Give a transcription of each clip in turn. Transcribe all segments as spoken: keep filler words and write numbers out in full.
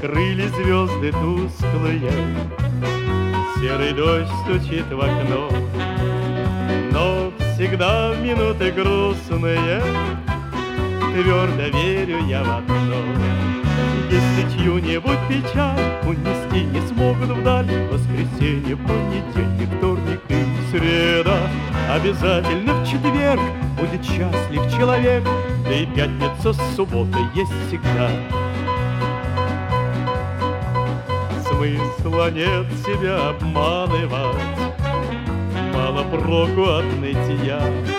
Закрыли звезды тусклые, серый дождь стучит в окно, но всегда в минуты грустные твердо верю я в одно. Если чью-нибудь печаль унести не смогут вдаль, воскресенье, понедельник, вторник и среда, обязательно в четверг будет счастлив человек, да и пятница, суббота есть всегда. Смысла нет себя обманывать, мало проку от нытья.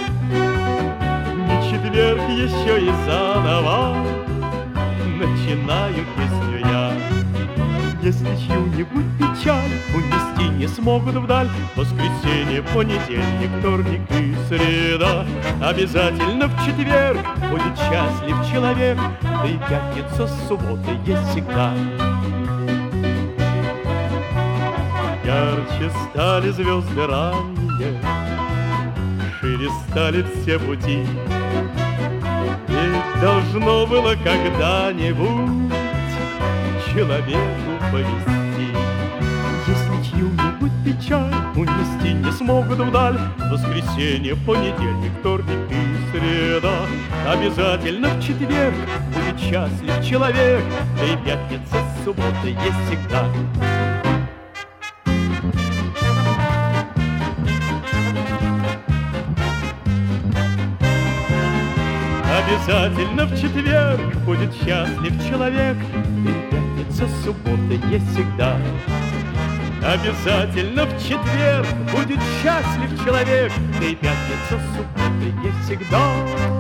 Не четверг еще и заново начинаю песню я. Если чью-нибудь печаль унести не смогут вдаль, воскресенье, понедельник, вторник и среда, обязательно в четверг будет счастлив человек, да и пятница, суббота есть всегда. Ярче стали звезды ранние, шире стали все пути, ведь должно было когда-нибудь человеку повезти. Если чью-нибудь печаль унести не смогут вдаль, воскресенье, понедельник, вторник и среда, обязательно в четверг будет счастлив человек, да и пятница, суббота есть всегда. Обязательно в четверг будет счастлив человек, и пятница, суббота есть всегда. Обязательно в четверг будет счастлив человек, и пятница, суббота есть всегда.